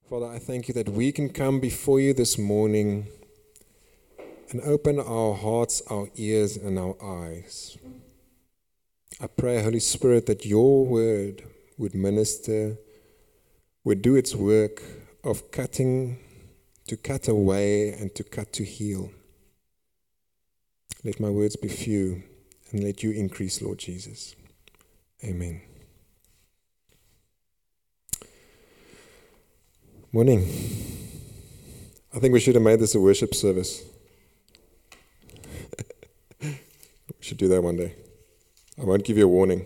Father, I thank you that we can come before you this morning and open our hearts, our ears, and our eyes. I pray, Holy Spirit, that your word would minister, would do its work of cutting, to cut away and to cut to heal. Let my words be few and let you increase, Lord Jesus. Amen. Morning. I think we should have made this a worship service. We should do that one day. I won't give you a warning.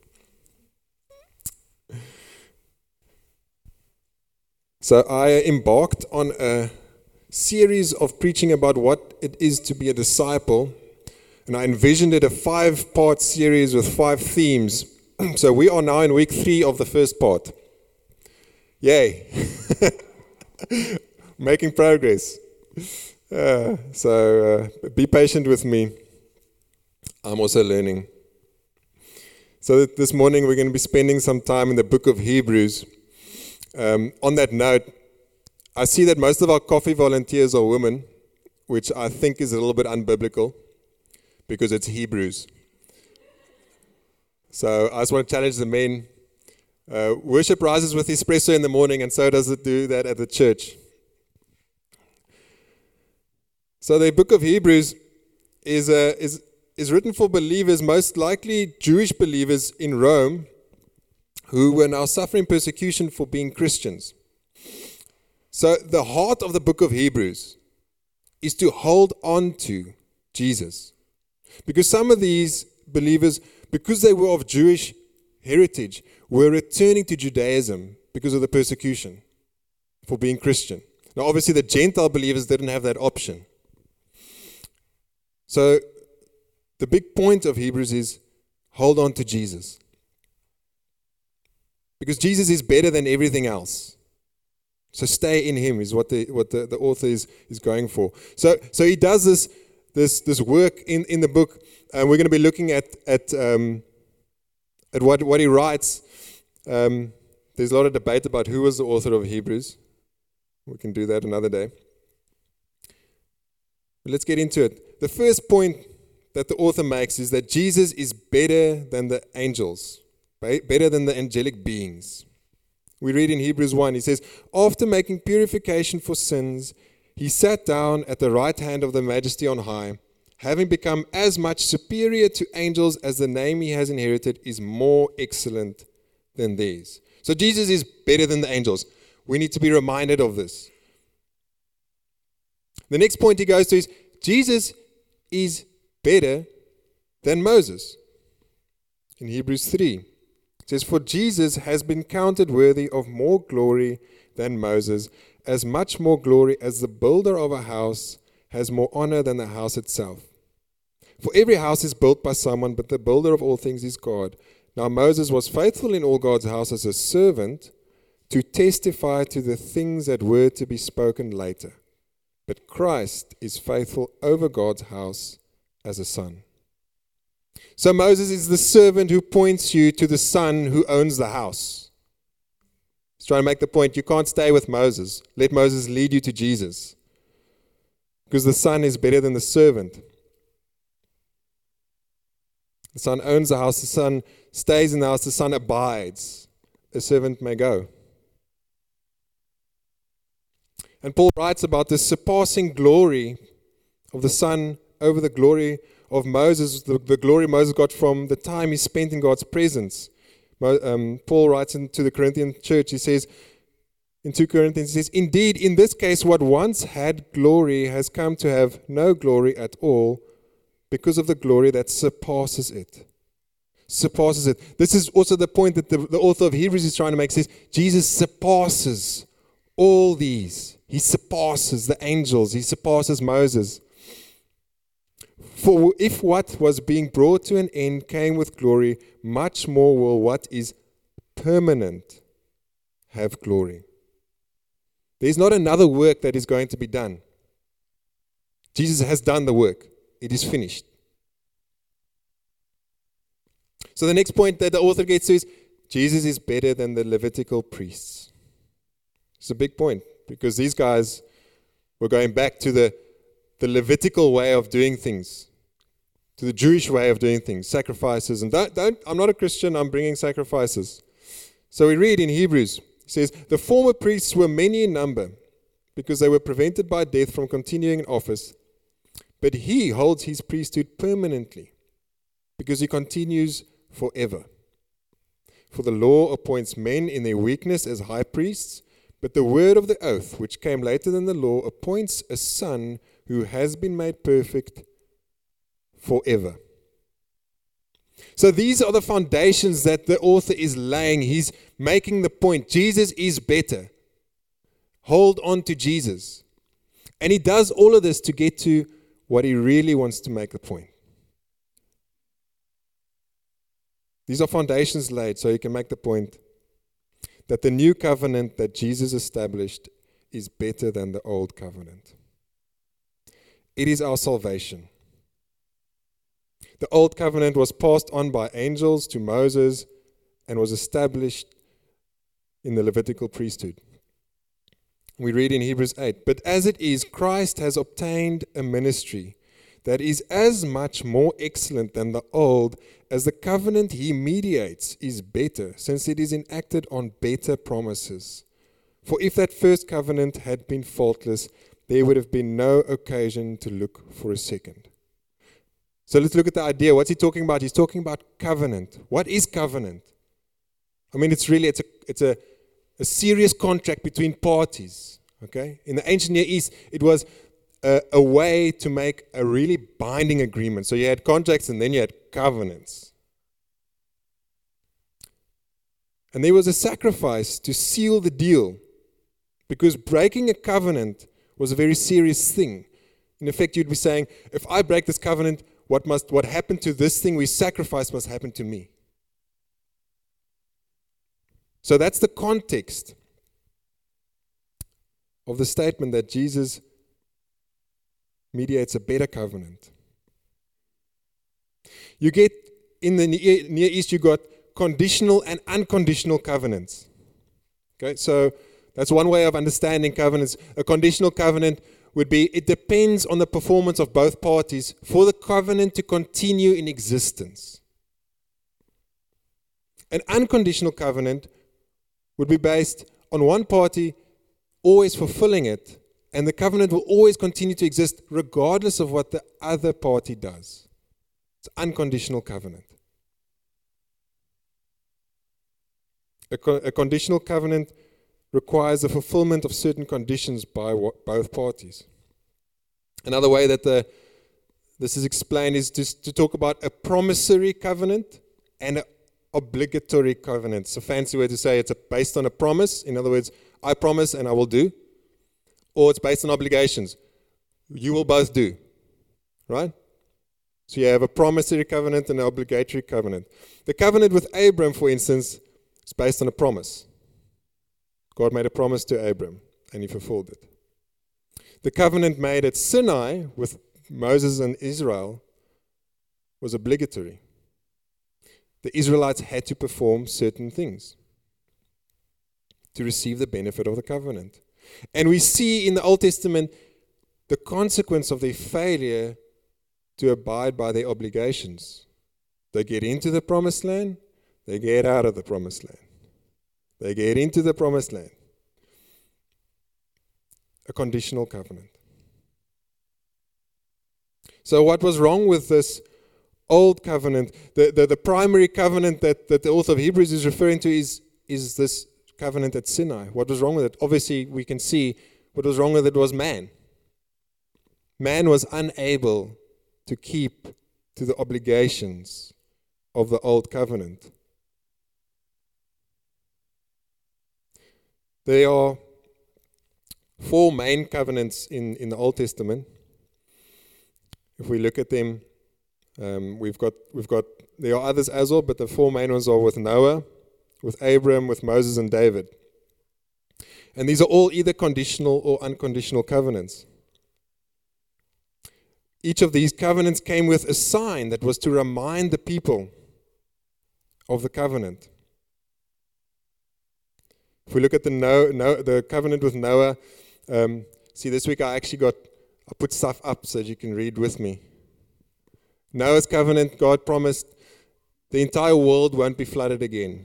So I embarked on a series of preaching about what it is to be a disciple, and I envisioned it a 5-part series with 5 themes. So we are now in week 3 of the first part. Yay! Making progress. So be patient with me. I'm also learning. So this morning we're going to be spending some time in the book of Hebrews. On that note, I see that most of our coffee volunteers are women, which I think is a little bit unbiblical because it's Hebrews. So I just want to challenge the men. Worship rises with espresso in the morning, and so does it do that at the church. So the book of Hebrews is written for believers, most likely Jewish believers in Rome, who were now suffering persecution for being Christians. So the heart of the book of Hebrews is to hold on to Jesus. Because some of these believers, because they were of Jewish heritage, were returning to Judaism because of the persecution for being Christian. Now obviously the Gentile believers didn't have that option. So the big point of Hebrews is hold on to Jesus. Because Jesus is better than everything else. So stay in him is what the author is going for. So he does this work in the book, and we're going to be looking at what he writes. There's a lot of debate about who was the author of Hebrews. We can do that another day. But let's get into it. The first point that the author makes is that Jesus is better than the angels, better than the angelic beings. We read in Hebrews 1, he says, after making purification for sins, he sat down at the right hand of the Majesty on high, having become as much superior to angels as the name he has inherited is more excellent than theirs. So Jesus is better than the angels. We need to be reminded of this. The next point he goes to is, Jesus is better than Moses. In Hebrews 3, it says, for Jesus has been counted worthy of more glory than Moses, as much more glory as the builder of a house has more honor than the house itself. For every house is built by someone, but the builder of all things is God. Now Moses was faithful in all God's house as a servant to testify to the things that were to be spoken later. But Christ is faithful over God's house as a son. So Moses is the servant who points you to the son who owns the house. He's trying to make the point, you can't stay with Moses. Let Moses lead you to Jesus. Because the son is better than the servant. The son owns the house, the son stays in the house, the son abides. The servant may go. And Paul writes about the surpassing glory of the son over the glory of Moses, the glory Moses got from the time he spent in God's presence. Paul writes to the Corinthian church, he says, in 2 Corinthians, he says, indeed, in this case, what once had glory has come to have no glory at all because of the glory that surpasses it. Surpasses it. This is also the point that the author of Hebrews is trying to make. He says, Jesus surpasses all these. He surpasses the angels. He surpasses Moses. For if what was being brought to an end came with glory, much more will what is permanent have glory. There's not another work that is going to be done. Jesus has done the work. It is finished. So the next point that the author gets to is Jesus is better than the Levitical priests. It's a big point because these guys were going back to the Levitical way of doing things, to the Jewish way of doing things, sacrifices. And I'm not a Christian, I'm bringing sacrifices. So we read in Hebrews, it says, the former priests were many in number because they were prevented by death from continuing in office. But he holds his priesthood permanently because he continues forever. For the law appoints men in their weakness as high priests, but the word of the oath, which came later than the law, appoints a son who has been made perfect forever. So these are the foundations that the author is laying. He's making the point. Jesus is better. Hold on to Jesus. And he does all of this to get to what he really wants to make the point. These are foundations laid so he can make the point that the new covenant that Jesus established is better than the old covenant. It is our salvation. The old covenant was passed on by angels to Moses and was established in the Levitical priesthood. We read in Hebrews 8, but as it is, Christ has obtained a ministry that is as much more excellent than the old, as the covenant he mediates is better, since it is enacted on better promises. For if that first covenant had been faultless, there would have been no occasion to look for a second. So let's look at the idea. What's he talking about? He's talking about covenant. What is covenant? I mean, it's a serious contract between parties. Okay? In the ancient Near East, it was a way to make a really binding agreement. So you had contracts and then you had covenants. And there was a sacrifice to seal the deal, because breaking a covenant was a very serious thing. In effect, you'd be saying, if I break this covenant, what happened to this thing we sacrificed must happen to me. So that's the context of the statement that Jesus mediates a better covenant. You get, in the Near East, you got conditional and unconditional covenants. Okay, so that's one way of understanding covenants. A conditional covenant would be, it depends on the performance of both parties for the covenant to continue in existence. An unconditional covenant would be based on one party always fulfilling it, and the covenant will always continue to exist regardless of what the other party does. It's unconditional covenant. A conditional covenant requires the fulfillment of certain conditions by both parties. Another way that this is explained is to talk about a promissory covenant and an obligatory covenant. It's a fancy way to say it's based on a promise. In other words, I promise and I will do. Or it's based on obligations. You will both do. Right? So you have a promissory covenant and an obligatory covenant. The covenant with Abram, for instance, is based on a promise. God made a promise to Abram, and he fulfilled it. The covenant made at Sinai with Moses and Israel was obligatory. The Israelites had to perform certain things to receive the benefit of the covenant. And we see in the Old Testament the consequence of their failure to abide by their obligations. They get into the promised land, they get out of the promised land. They get into the promised land. A conditional covenant. So what was wrong with this old covenant? The primary covenant that the author of Hebrews is referring to is this covenant at Sinai. What was wrong with it? Obviously, we can see what was wrong with it was man. Man was unable to keep to the obligations of the old covenant. There are 4 main covenants in the Old Testament. If we look at them, we've got. There are others as well, but the 4 main ones are with Noah, with Abram, with Moses, and David. And these are all either conditional or unconditional covenants. Each of these covenants came with a sign that was to remind the people of the covenant. If we look at the covenant with Noah, see, this week I put stuff up so that you can read with me. Noah's covenant, God promised the entire world won't be flooded again.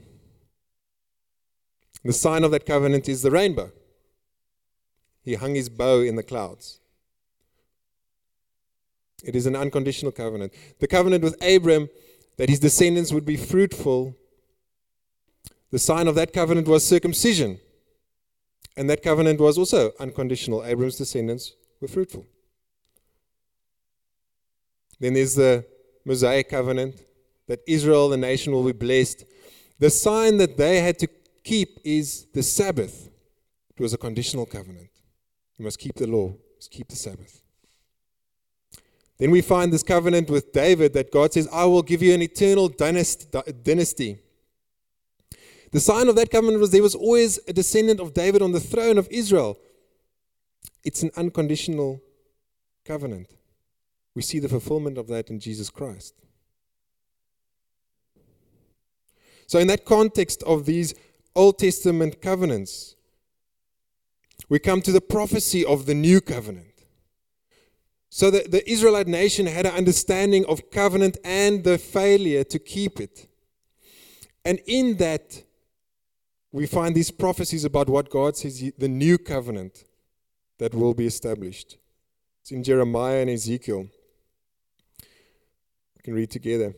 The sign of that covenant is the rainbow. He hung his bow in the clouds. It is an unconditional covenant. The covenant with Abram, that his descendants would be fruitful, the sign of that covenant was circumcision. And that covenant was also unconditional. Abram's descendants were fruitful. Then there's the Mosaic covenant, that Israel, the nation, will be blessed. The sign that they had to keep is the Sabbath. It was a conditional covenant. You must keep the law, you must keep the Sabbath. Then we find this covenant with David that God says, I will give you an eternal dynasty. The sign of that covenant was there was always a descendant of David on the throne of Israel. It's an unconditional covenant. We see the fulfillment of that in Jesus Christ. So in that context of these Old Testament covenants, we come to the prophecy of the new covenant. So that the Israelite nation had an understanding of covenant and the failure to keep it. And in that, we find these prophecies about what God says, the new covenant that will be established. It's in Jeremiah and Ezekiel. We can read together.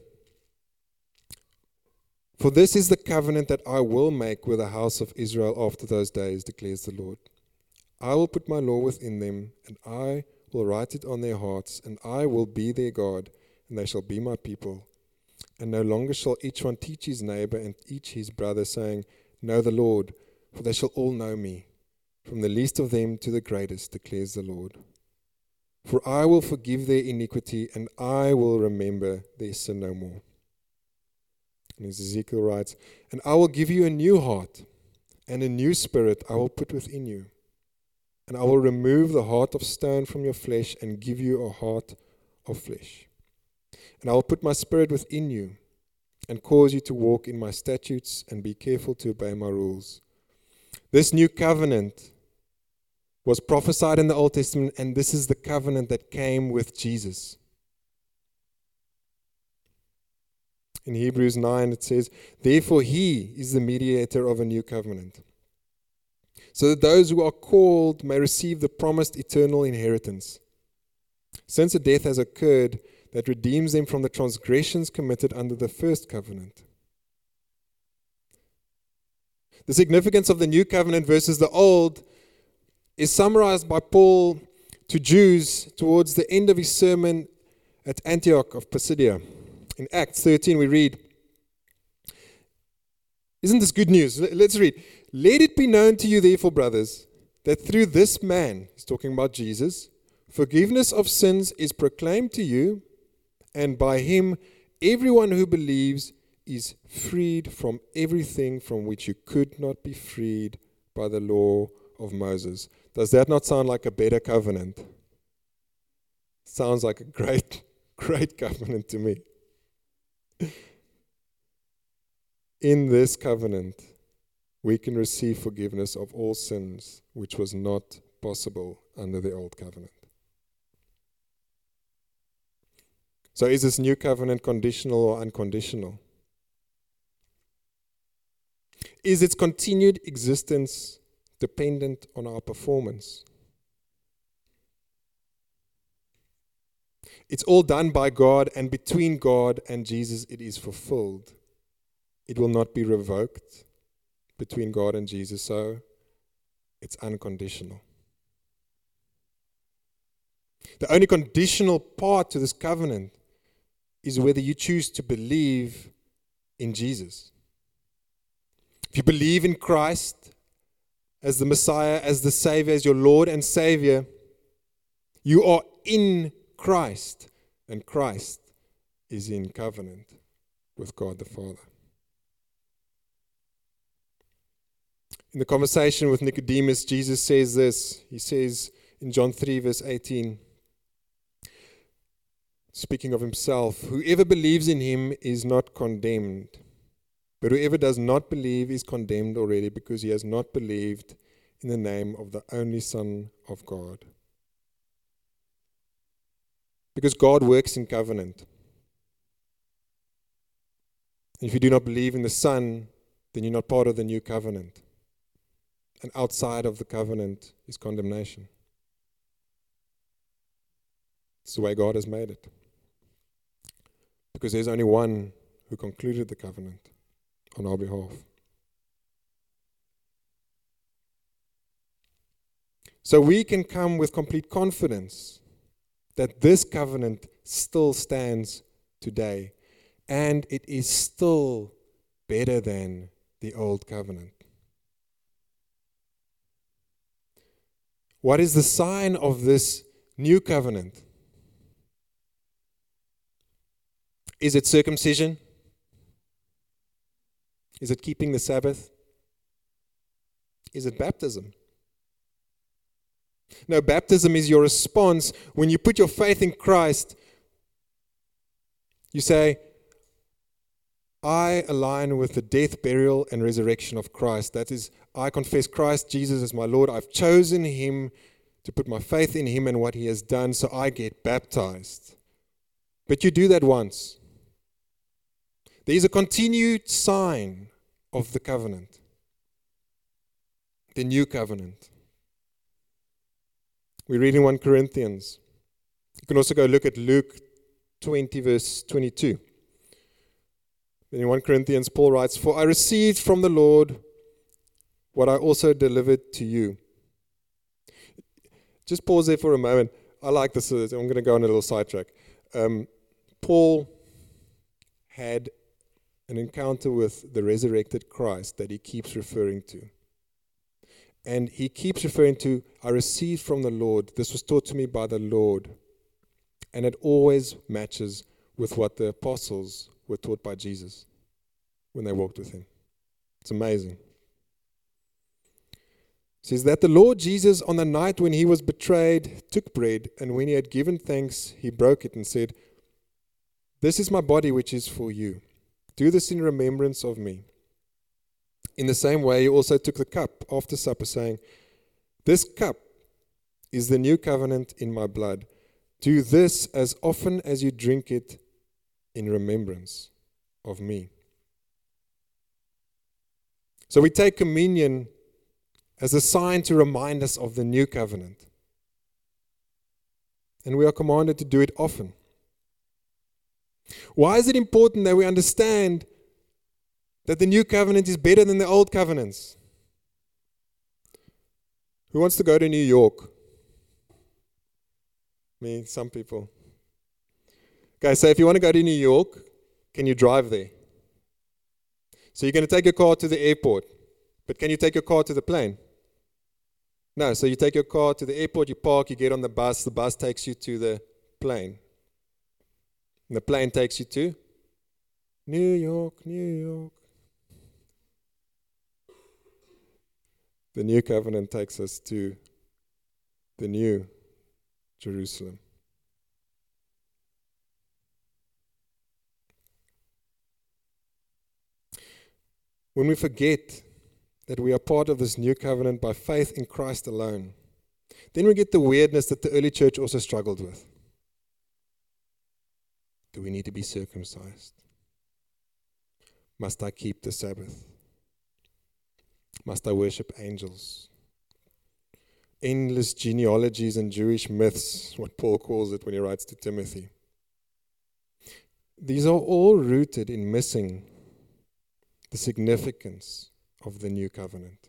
For this is the covenant that I will make with the house of Israel after those days, declares the Lord. I will put my law within them, and I will write it on their hearts, and I will be their God, and they shall be my people. And no longer shall each one teach his neighbor and each his brother, saying, Know the Lord, for they shall all know me, from the least of them to the greatest, declares the Lord. For I will forgive their iniquity, and I will remember their sin no more. And as Ezekiel writes, And I will give you a new heart, and a new spirit I will put within you. And I will remove the heart of stone from your flesh, and give you a heart of flesh. And I will put my spirit within you, and cause you to walk in my statutes, and be careful to obey my rules. This new covenant was prophesied in the Old Testament, and this is the covenant that came with Jesus. In Hebrews 9 it says, Therefore he is the mediator of a new covenant, so that those who are called may receive the promised eternal inheritance. Since a death has occurred that redeems them from the transgressions committed under the first covenant. The significance of the new covenant versus the old is summarized by Paul to Jews towards the end of his sermon at Antioch of Pisidia. In Acts 13 we read, isn't this good news? Let's read. Let it be known to you therefore, brothers, that through this man, he's talking about Jesus, forgiveness of sins is proclaimed to you, and by him everyone who believes is freed from everything from which you could not be freed by the law of Moses. Does that not sound like a better covenant? Sounds like a great covenant to me. In this covenant, we can receive forgiveness of all sins, which was not possible under the old covenant. So is this new covenant conditional or unconditional? Is its continued existence dependent on our performance? It's all done by God, and between God and Jesus it is fulfilled. It will not be revoked between God and Jesus, so it's unconditional. The only conditional part to this covenant is whether you choose to believe in Jesus. If you believe in Christ as the Messiah, as the Savior, as your Lord and Savior, you are in Christ, and Christ is in covenant with God the Father. In the conversation with Nicodemus, Jesus says this. He says in John 3, verse 18, speaking of himself, whoever believes in him is not condemned, But whoever does not believe is condemned already, because he has not believed in the name of the only Son of God. Because God works in covenant. If you do not believe in the Son, then you're not part of the new covenant. And outside of the covenant is condemnation. It's the way God has made it. Because there's only one who concluded the covenant on our behalf. So we can come with complete confidence that this covenant still stands today, and it is still better than the old covenant. What is the sign of this new covenant? Is it circumcision? Is it keeping the Sabbath? Is it baptism? No, baptism is your response when you put your faith in Christ. You say, I align with the death, burial, and resurrection of Christ. That is, I confess Christ Jesus as my Lord. I've chosen Him to put my faith in Him and what He has done, so I get baptized. But you do that once. There is a continued sign of the covenant, the new covenant. We read in 1 Corinthians. You can also go look at Luke 20, verse 22. In 1 Corinthians, Paul writes, For I received from the Lord what I also delivered to you. Just pause there for a moment. I like this. I'm going to go on a little sidetrack. Paul had an encounter with the resurrected Christ that he keeps referring to. And he keeps referring to, I received from the Lord. This was taught to me by the Lord. And it always matches with what the apostles were taught by Jesus when they walked with Him. It's amazing. It says that the Lord Jesus, on the night when He was betrayed, took bread, and when He had given thanks, He broke it and said, This is my body which is for you. Do this in remembrance of me. In the same way, He also took the cup after supper, saying, This cup is the new covenant in my blood. Do this as often as you drink it in remembrance of me. So we take communion as a sign to remind us of the new covenant. And we are commanded to do it often. Why is it important that we understand that the new covenant is better than the old covenants? Who wants to go to New York? Me, some people. Okay, so if you want to go to New York, can you drive there? So you're going to take your car to the airport, but can you take your car to the plane? No, so you take your car to the airport, you park, you get on the bus takes you to the plane. And the plane takes you to New York, New York. The new covenant takes us to the new Jerusalem. When we forget that we are part of this new covenant by faith in Christ alone, then we get the weirdness that the early church also struggled with. Do we need to be circumcised? Must I keep the Sabbath? Must I worship angels? Endless genealogies and Jewish myths, what Paul calls it when he writes to Timothy. These are all rooted in missing the significance of the new covenant.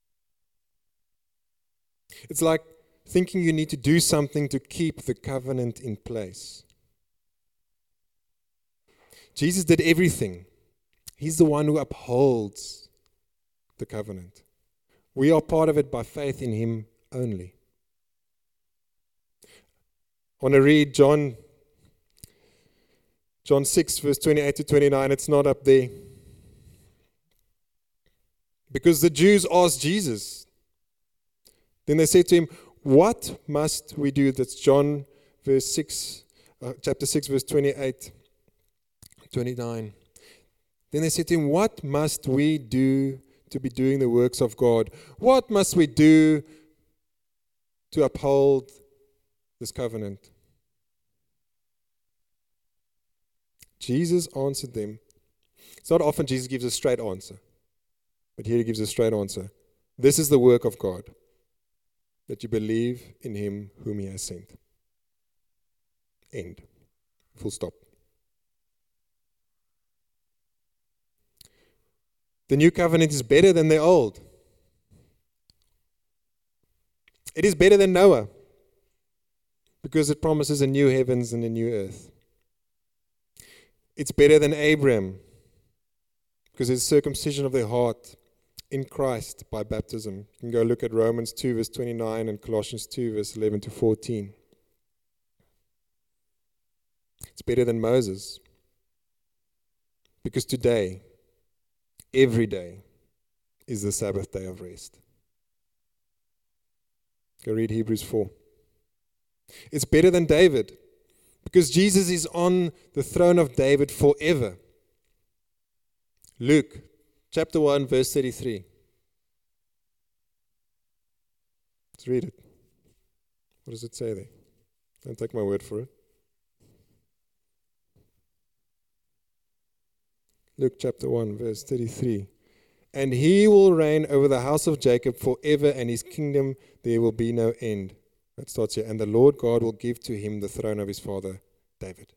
It's like thinking you need to do something to keep the covenant in place. Jesus did everything. He's the one who upholds the covenant. We are part of it by faith in Him only. I want to read John 6, verse 28 to 29. It's not up there. Because the Jews asked Jesus. Then they said to Him, What must we do? That's John chapter 6, verse 28, 29. Then they said to him, "What must we do to be doing the works of God? What must we do to uphold this covenant?" Jesus answered them. It's not often Jesus gives a straight answer, but here he gives a straight answer. "This is the work of God, that you believe in him whom he has sent." End. Full stop. The new covenant is better than the old. It is better than Noah, because it promises a new heavens and a new earth. It's better than Abraham, because it's circumcision of the heart in Christ by baptism. You can go look at Romans 2 verse 29 and Colossians 2 verse 11 to 14. It's better than Moses, because today, every day, is the Sabbath day of rest. Go read Hebrews 4. It's better than David, because Jesus is on the throne of David forever. Luke chapter 1 verse 33. Let's read it. What does it say there? Don't take my word for it. Luke chapter 1 verse 33. "And he will reign over the house of Jacob forever, and his kingdom there will be no end." That starts here. "And the Lord God will give to him the throne of his father David."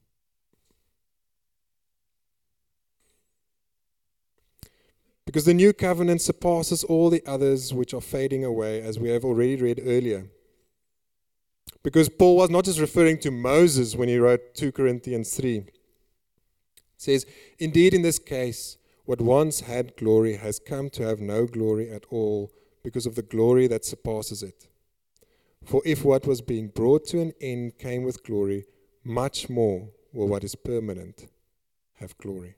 Because the new covenant surpasses all the others which are fading away, as we have already read earlier. Because Paul was not just referring to Moses when he wrote 2 Corinthians 3. It says, "Indeed, in this case, what once had glory has come to have no glory at all, because of the glory that surpasses it. For if what was being brought to an end came with glory, much more will what is permanent have glory."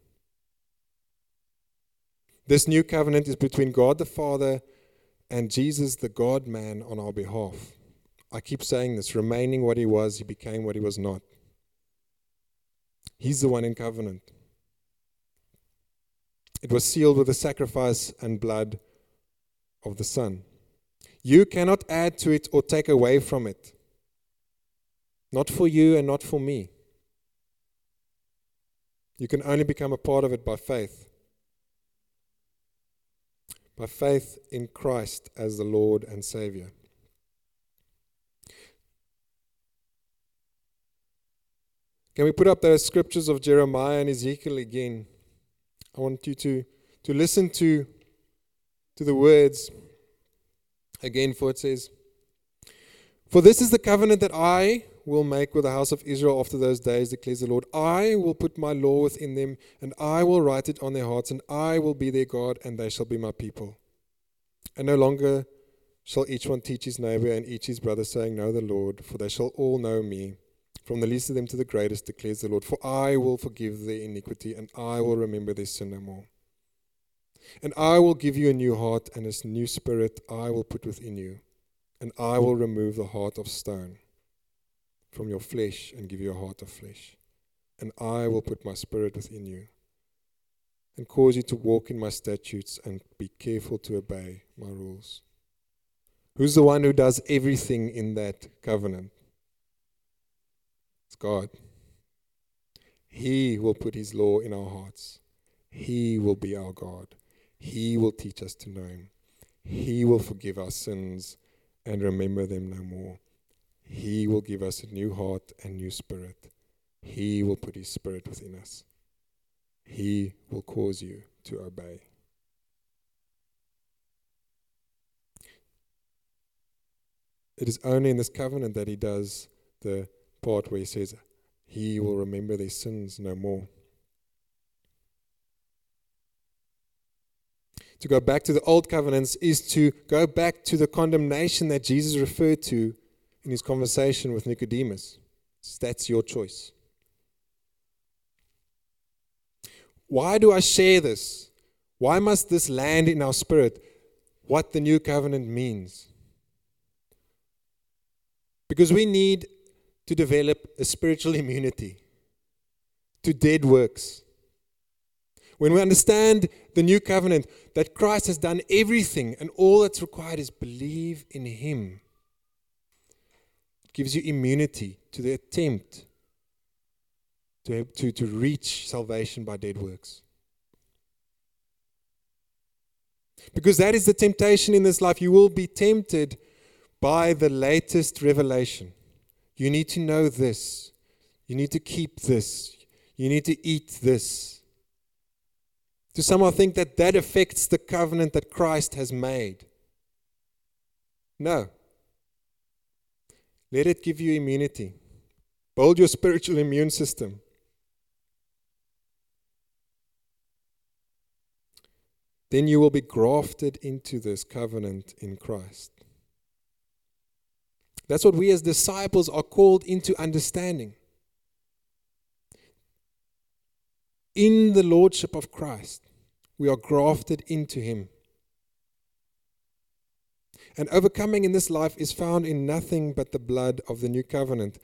This new covenant is between God the Father and Jesus, the God-man, on our behalf. I keep saying this, remaining what he was, he became what he was not. He's the one in covenant. It was sealed with the sacrifice and blood of the Son. You cannot add to it or take away from it. Not for you and not for me. You can only become a part of it by faith. By faith in Christ as the Lord and Savior. Can we put up those scriptures of Jeremiah and Ezekiel again? I want you to listen to the words again, for it says, "For this is the covenant that I will make with the house of Israel after those days, declares the Lord. I will put my law within them, and I will write it on their hearts, and I will be their God, and they shall be my people. And no longer shall each one teach his neighbor and each his brother, saying, Know the Lord, for they shall all know me, from the least of them to the greatest, declares the Lord. For I will forgive their iniquity, and I will remember their sin no more. And I will give you a new heart, and a new spirit I will put within you. And I will remove the heart of stone from your flesh, and give you a heart of flesh. And I will put my spirit within you, and cause you to walk in my statutes, and be careful to obey my rules." Who's the one who does everything in that covenant? It's God. He will put his law in our hearts. He will be our God. He will teach us to know him. He will forgive our sins and remember them no more. He will give us a new heart and new spirit. He will put his spirit within us. He will cause you to obey. It is only in this covenant that he does the part where he says, he will remember their sins no more. To go back to the old covenants is to go back to the condemnation that Jesus referred to in his conversation with Nicodemus. So that's your choice. Why do I share this? Why must this land in our spirit? What the new covenant means? Because we need to develop a spiritual immunity to dead works. When we understand the new covenant, that Christ has done everything and all that's required is believe in Him. It gives you immunity to the attempt to reach salvation by dead works. Because that is the temptation in this life. You will be tempted by the latest revelation. You need to know this. You need to keep this. You need to eat this. To somehow think that that affects the covenant that Christ has made. No. Let it give you immunity. Build your spiritual immune system. Then you will be grafted into this covenant in Christ. That's what we as disciples are called into understanding. In the Lordship of Christ, we are grafted into Him. And overcoming in this life is found in nothing but the blood of the new covenant.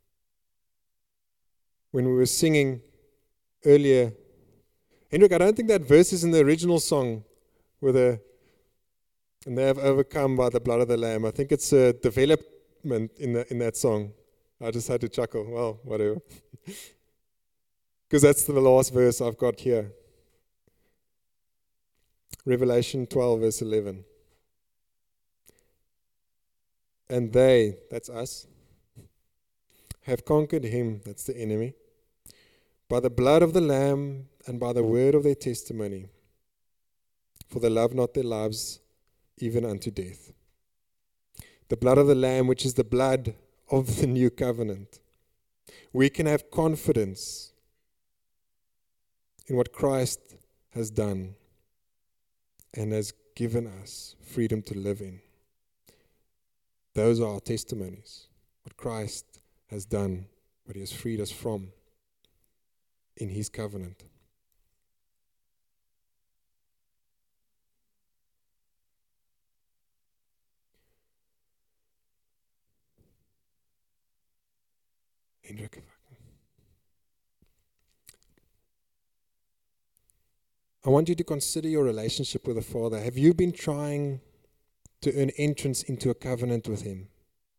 When we were singing earlier, Hendrik, I don't think that verse is in the original song, and they have overcome by the blood of the Lamb. I think it's a development in that song. I just had to chuckle. Well, whatever. Because that's the last verse I've got here. Revelation 12, verse 11. And they, that's us, have conquered him, that's the enemy, by the blood of the Lamb and by the word of their testimony. For they love not their lives even unto death. The blood of the Lamb, which is the blood of the new covenant. We can have confidence in what Christ has done and has given us freedom to live in. Those are our testimonies. What Christ has done, what He has freed us from in His covenant. Hendrik, I want you to consider your relationship with the Father. Have you been trying to earn entrance into a covenant with Him?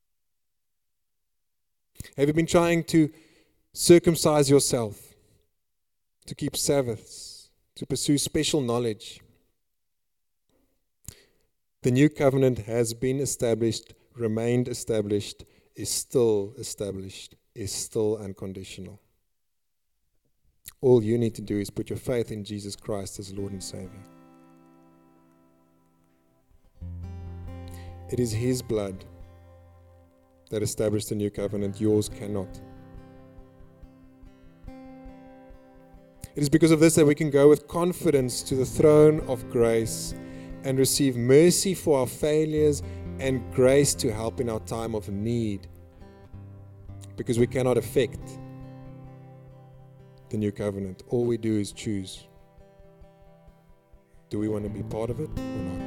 Have you been trying to circumcise yourself, to keep Sabbaths, to pursue special knowledge? The new covenant has been established, remained established, is still established, is still unconditional. All you need to do is put your faith in Jesus Christ as Lord and Savior. It is His blood that established the new covenant. Yours cannot. It is because of this that we can go with confidence to the throne of grace and receive mercy for our failures and grace to help in our time of need. Because we cannot affect the new covenant. All we do is choose. Do we want to be part of it or not?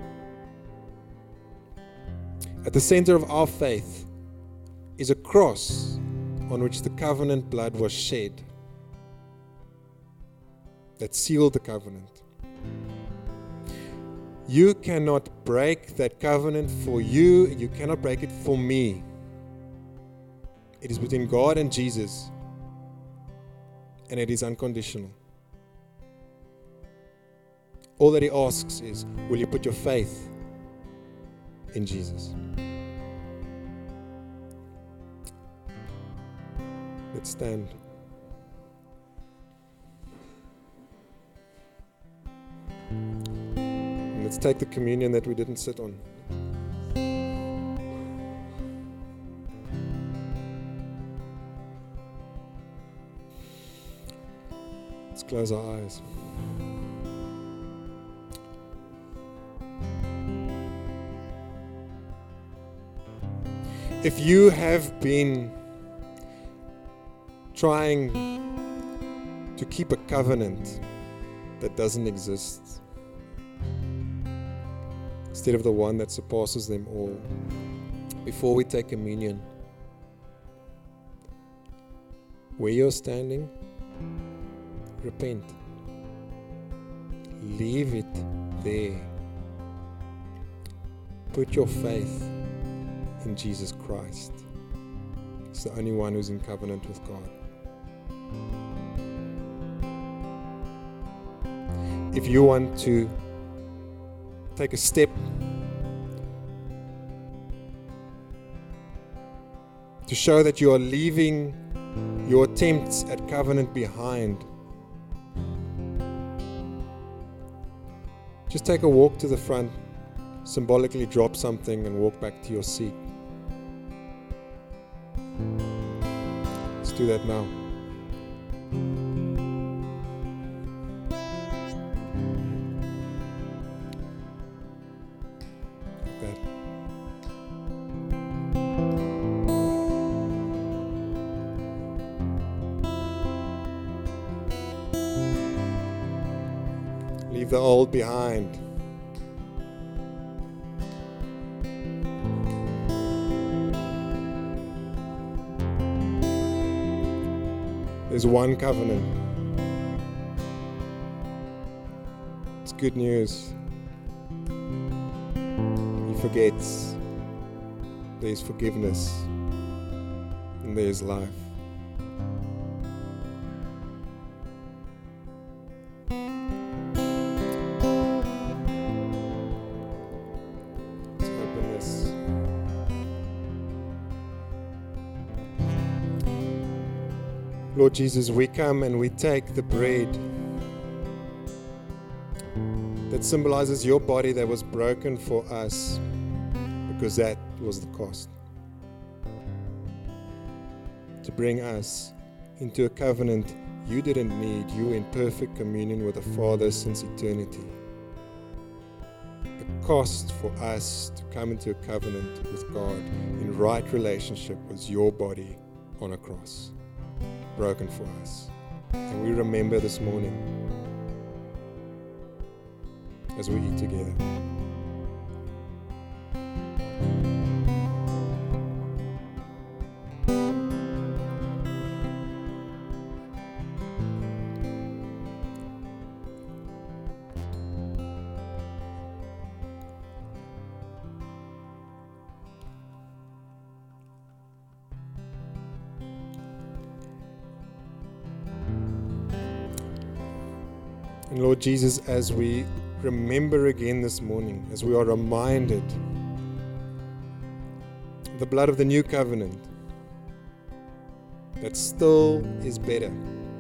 At the center of our faith is a cross on which the covenant blood was shed that sealed the covenant. You cannot break that covenant for you. You cannot break it for me. It is between God and Jesus, and it is unconditional. All that He asks is, will you put your faith in Jesus? Let's stand. And let's take the communion that we didn't sit on. Let's close our eyes. If you have been trying to keep a covenant that doesn't exist instead of the one that surpasses them all, before we take communion, where you're standing, repent. leave it there. Put your faith in Jesus Christ. He's the only one who's in covenant with God. If you want to take a step to show that you are leaving your attempts at covenant behind, just take a walk to the front, symbolically drop something and walk back to your seat. Let's do that now. Like that. Leave the old behind. There's one covenant. It's good news. He forgets. There's forgiveness. And there's life. Let's open this. Lord Jesus, we come and we take the bread that symbolizes your body that was broken for us, because that was the cost. To bring us into a covenant you didn't need. You were in perfect communion with the Father since eternity. The cost for us to come into a covenant with God in right relationship was your body on a cross, broken for us. And we remember this morning as we eat together. And Lord Jesus, as we remember again this morning, as we are reminded of the blood of the new covenant that still is better,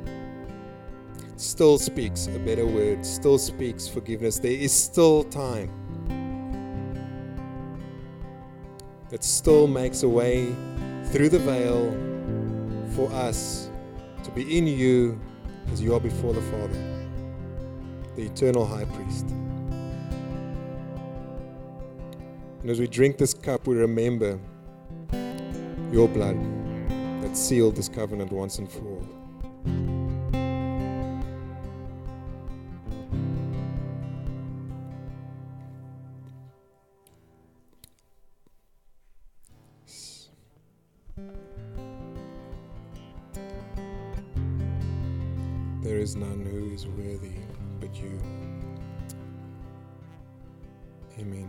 still speaks a better word, still speaks forgiveness. There is still time that still makes a way through the veil for us to be in you as you are before the Father, the eternal high priest. And as we drink this cup, we remember your blood that sealed this covenant once and for all. There is none who is worthy but you. Amen.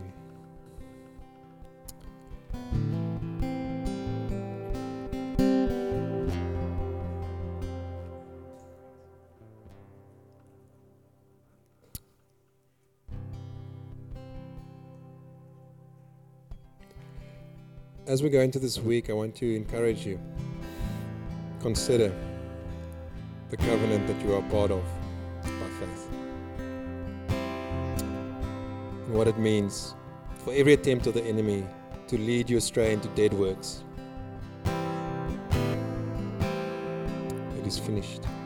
As we go into this week, I want to encourage you. Consider the covenant that you are part of by faith, and what it means for every attempt of the enemy to lead you astray into dead works. It is finished.